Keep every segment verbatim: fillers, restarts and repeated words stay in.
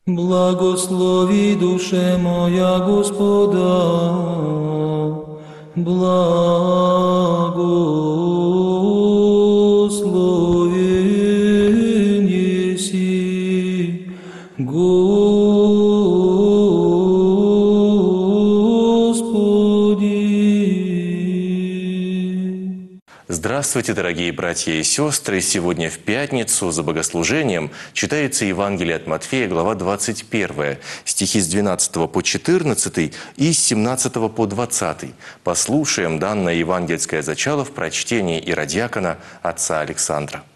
Благослови, душе моя, Господа, благословен еси, Господи. Здравствуйте, дорогие братья и сестры! Сегодня в пятницу за богослужением читается Евангелие от Матфея, глава двадцать первая, стихи с двенадцатого по четырнадцатый и с семнадцатого по двадцатый. Послушаем данное евангельское зачало в прочтении иродиакона отца Александра.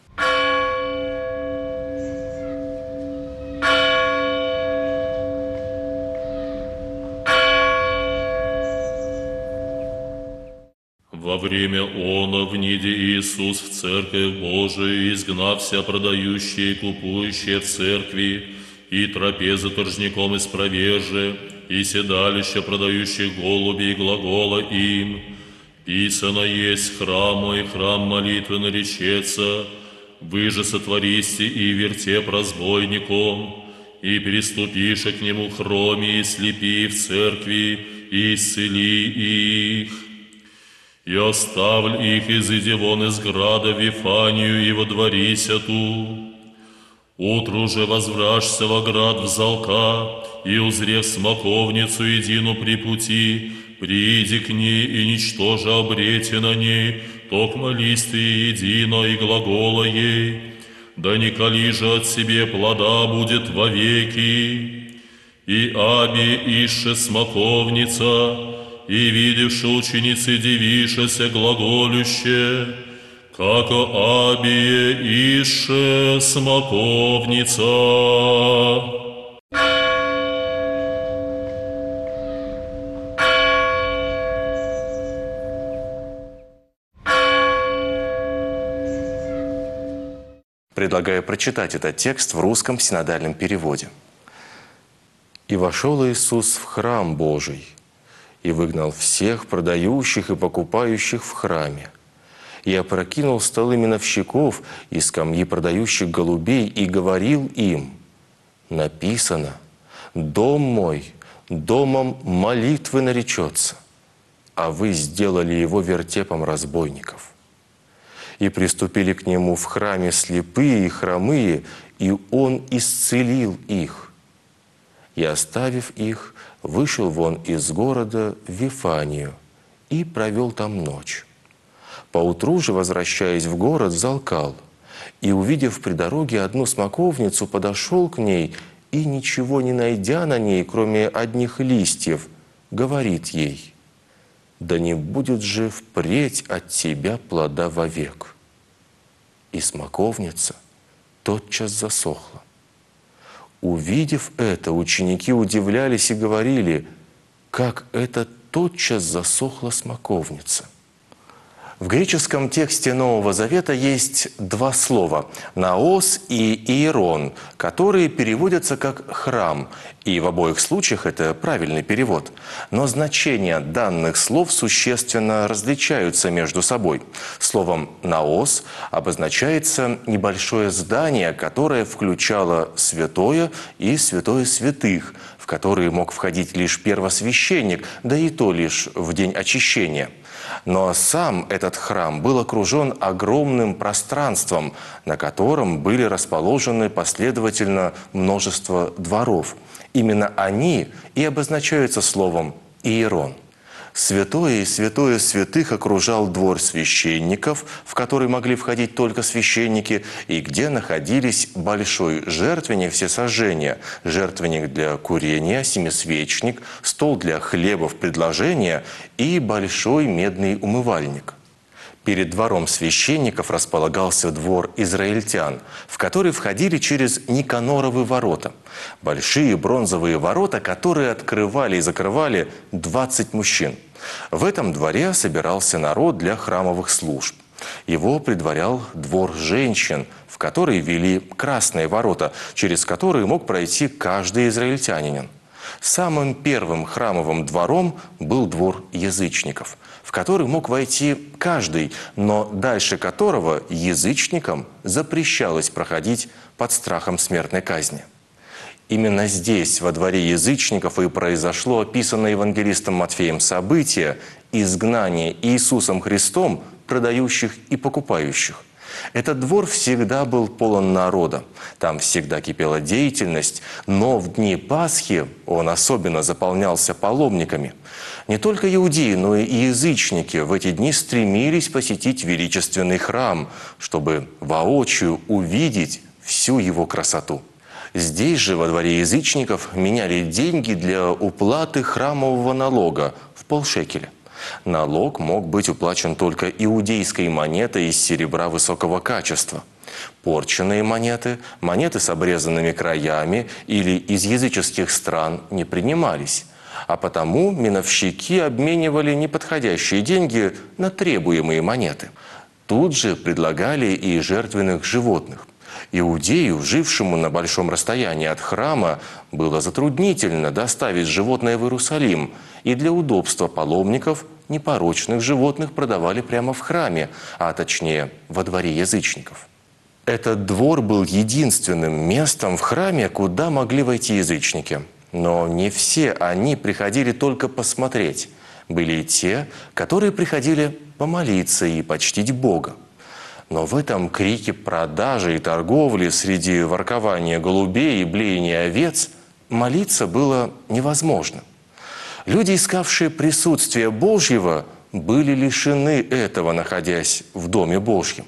Во время оно вниде Иисус в церковь Божию, изгнав вся продающие и купующие в церкви, и трапезы торжником испровеже, и седалища продающих голуби и глагола им. Писано есть: храм мой, храм молитвы наречется, вы же сотвористе и вертеп разбойником, и переступишь к нему хроми и слепи в церкви, и исцели их. И оставль их, изыди вон из града в Вифанию, и водворися ту. Утру же возвращся во град взалка, и, узрев смоковницу едину при пути, приди к ней, и ничтоже обрете на ней, токмо листья едино и глагола ей, да не кали же от себе плода будет вовеки. И аби ише смоковница, и видевши ученицы дивишеся глаголюще, како абие ише смоковница. Предлагаю прочитать этот текст в русском синодальном переводе. «И вошел Иисус в храм Божий, и выгнал всех продающих и покупающих в храме, и опрокинул столы миновщиков и скамьи продающих голубей, и говорил им: написано, дом мой домом молитвы наречется, а вы сделали его вертепом разбойников. И приступили к нему в храме слепые и хромые, и он исцелил их. И, оставив их, вышел вон из города в Вифанию и провел там ночь. Поутру же, возвращаясь в город, взалкал, и, увидев при дороге одну смоковницу, подошел к ней, и, ничего не найдя на ней, кроме одних листьев, говорит ей: да не будет же впредь от тебя плода вовек. И смоковница тотчас засохла. Увидев это, ученики удивлялись и говорили: как это тотчас засохла смоковница? В греческом тексте Нового Завета есть два слова – «наос» и «иерон», которые переводятся как «храм», и в обоих случаях это правильный перевод. Но значения данных слов существенно различаются между собой. Словом «наос» обозначается небольшое здание, которое включало святое и святое святых, в которые мог входить лишь первосвященник, да и то лишь в день очищения. Но сам этот храм был окружен огромным пространством, на котором были расположены последовательно множество дворов. Именно они и обозначаются словом «иерон». Святое и святое святых окружал двор священников, в который могли входить только священники, и где находились большой жертвенник всесожжения, жертвенник для курения, семисвечник, стол для хлебов предложения и большой медный умывальник. Перед двором священников располагался двор израильтян, в который входили через Никаноровы ворота. Большие бронзовые ворота, которые открывали и закрывали двадцать мужчин. В этом дворе собирался народ для храмовых служб. Его предварял двор женщин, в который вели красные ворота, через которые мог пройти каждый израильтянин. Самым первым храмовым двором был двор язычников, в который мог войти каждый, но дальше которого язычникам запрещалось проходить под страхом смертной казни. Именно здесь, во дворе язычников, и произошло описанное евангелистом Матфеем событие изгнания Иисусом Христом продающих и покупающих. Этот двор всегда был полон народа, там всегда кипела деятельность, но в дни Пасхи он особенно заполнялся паломниками. Не только иудеи, но и язычники в эти дни стремились посетить величественный храм, чтобы воочию увидеть всю его красоту. Здесь же, во дворе язычников, меняли деньги для уплаты храмового налога в полшекеля. Налог мог быть уплачен только иудейской монетой из серебра высокого качества. Порченные монеты, монеты с обрезанными краями или из языческих стран не принимались, а потому миновщики обменивали неподходящие деньги на требуемые монеты. Тут же предлагали и жертвенных животных. Иудею, жившему на большом расстоянии от храма, было затруднительно доставить животное в Иерусалим, и для удобства паломников непорочных животных продавали прямо в храме, а точнее во дворе язычников. Этот двор был единственным местом в храме, куда могли войти язычники. Но не все они приходили только посмотреть. Были и те, которые приходили помолиться и почтить Бога. Но в этом крике продажи и торговли среди воркования голубей и блеяния овец молиться было невозможно. Люди, искавшие присутствие Божьего, были лишены этого, находясь в Доме Божьем.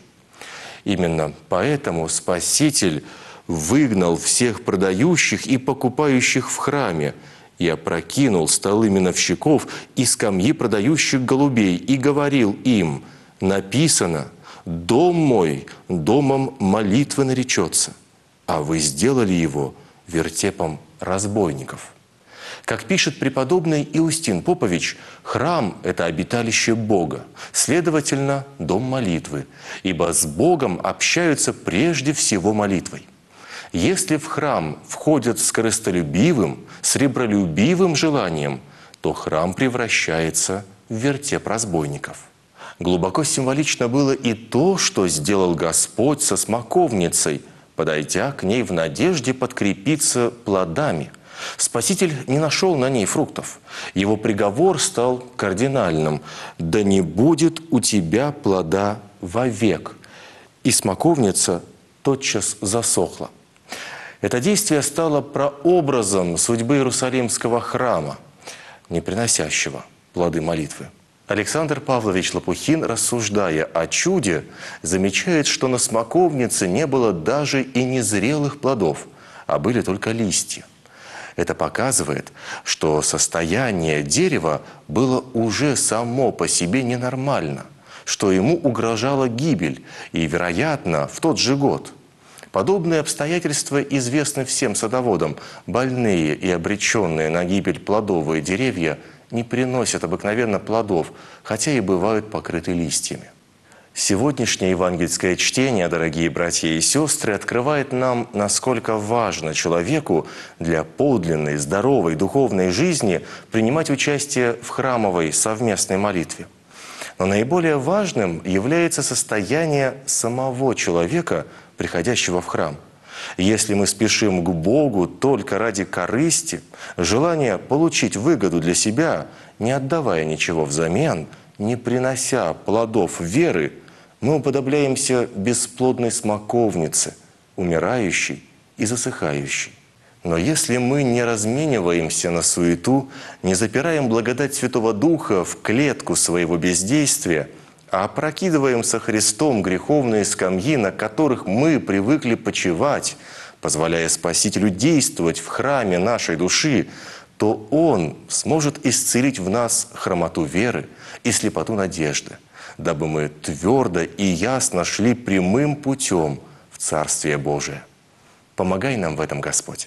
Именно поэтому Спаситель выгнал всех продающих и покупающих в храме и опрокинул столы миновщиков и скамьи продающих голубей и говорил им: «Написано: дом мой домом молитвы наречется, а вы сделали его вертепом разбойников». Как пишет преподобный Иустин Попович, храм – это обиталище Бога, следовательно, дом молитвы, ибо с Богом общаются прежде всего молитвой. Если в храм входят с корыстолюбивым, сребролюбивым желанием, то храм превращается в вертеп разбойников. Глубоко символично было и то, что сделал Господь со смоковницей, подойдя к ней в надежде подкрепиться плодами. Спаситель не нашел на ней фруктов. Его приговор стал кардинальным: «Да не будет у тебя плода вовек». И смоковница тотчас засохла. Это действие стало прообразом судьбы Иерусалимского храма, не приносящего плоды молитвы. Александр Павлович Лопухин, рассуждая о чуде, замечает, что на смоковнице не было даже и незрелых плодов, а были только листья. Это показывает, что состояние дерева было уже само по себе ненормально, что ему угрожала гибель, и, вероятно, в тот же год. Подобные обстоятельства известны всем садоводам. Больные и обреченные на гибель плодовые деревья не приносят обыкновенно плодов, хотя и бывают покрыты листьями. Сегодняшнее евангельское чтение, дорогие братья и сестры, открывает нам, насколько важно человеку для подлинной, здоровой духовной жизни принимать участие в храмовой совместной молитве. Но наиболее важным является состояние самого человека, приходящего в храм. Если мы спешим к Богу только ради корысти, желания получить выгоду для себя, не отдавая ничего взамен, не принося плодов веры, мы уподобляемся бесплодной смоковнице, умирающей и засыхающей. Но если мы не размениваемся на суету, не запираем благодать Святого Духа в клетку своего бездействия, а опрокидываем со Христом греховные скамьи, на которых мы привыкли почивать, позволяя Спасителю действовать в храме нашей души, то Он сможет исцелить в нас хромоту веры и слепоту надежды, дабы мы твердо и ясно шли прямым путем в Царствие Божие. Помогай нам в этом, Господь.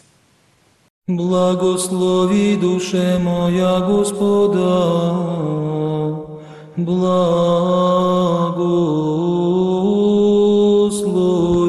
Благослови душе моя Господа, благослови.